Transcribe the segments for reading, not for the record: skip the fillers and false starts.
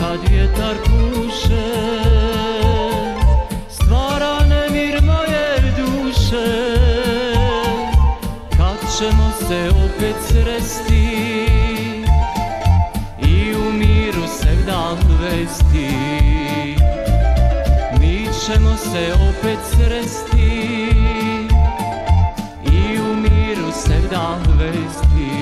kad vjetar puše, stvara nemir moje duše. Kad ćemo se opet sresti i u miru se dan vesti, mi ćemo se opet sresti i u miru se dan vesti.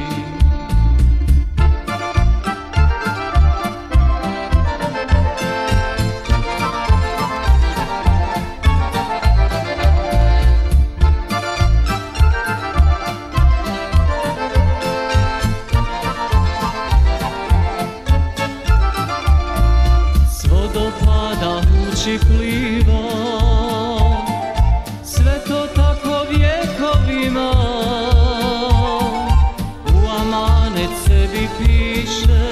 Pliva, sve to tako vjekovima, u amanet sebi piše,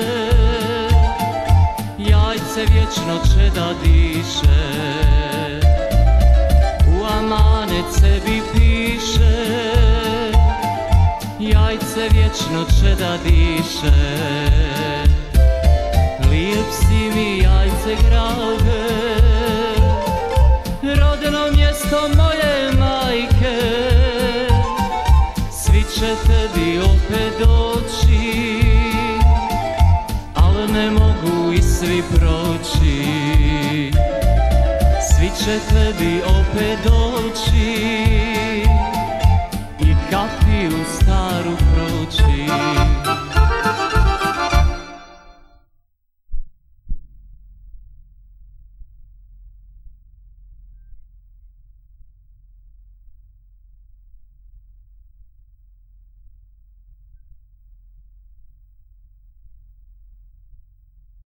jajce vječno će da diše. U amanet sebi piše, jajce vječno će da diše. Lijep si mi jajce grave, rodno mjesto moje majke. Svi će tebi opet doći, al ne mogu i svi proći. Svi će tebi opet doći i kapiju staru proći.